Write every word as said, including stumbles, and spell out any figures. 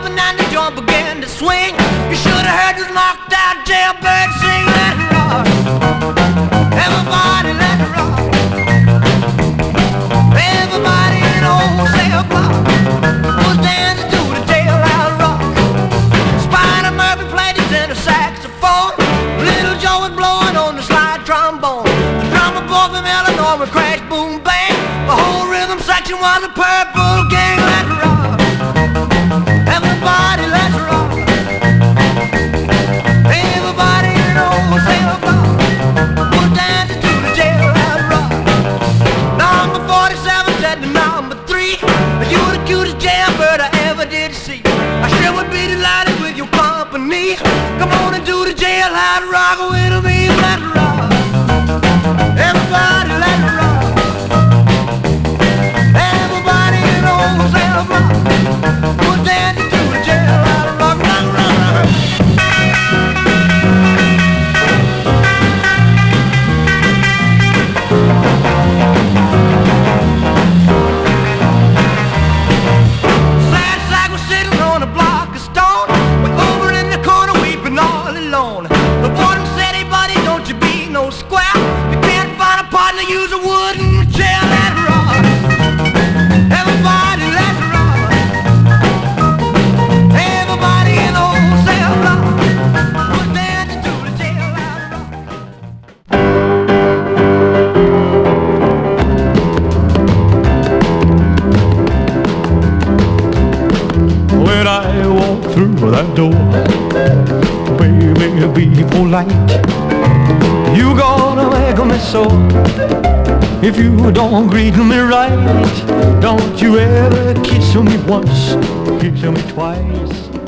jumping and the joint began to swing. You should have heard this knocked out jailbird sing. Let it rock, everybody let it rock. Everybody in the old cell block was dancing to the jailhouse rock. Spider Murphy played his tenor saxophone. Little Joe was blowing on the slide trombone. The drummer boy from Illinois would crash, boom, bang. The whole rhythm section was a Purple Gang. Let's rock, everybody, let's rock. Everybody in the old cell block was dancing to the jailhouse rock. Number forty-seven said to number three, you were the cutest jailbird I ever did see. I sure would be delighted with your company. Come on and do the jailhouse rock with me. Let's rock, everybody, let's rock. Everybody in the old cell block was dancing to the jailhouse rock. Rock, rock, rock. Sad sack was sitting on a block of stone, way over in the corner weeping all alone. The warden said, hey buddy, don't you be no square. You can't find a partner, use a wooden chair. Let's rock, everybody, let's rock. Everybody in the old cell block was dancing to the jailhouse rock. When I walk through that door, baby, be polite. You gonna make me so if you don't greet me right. Don't you ever kiss me once, kiss me twice.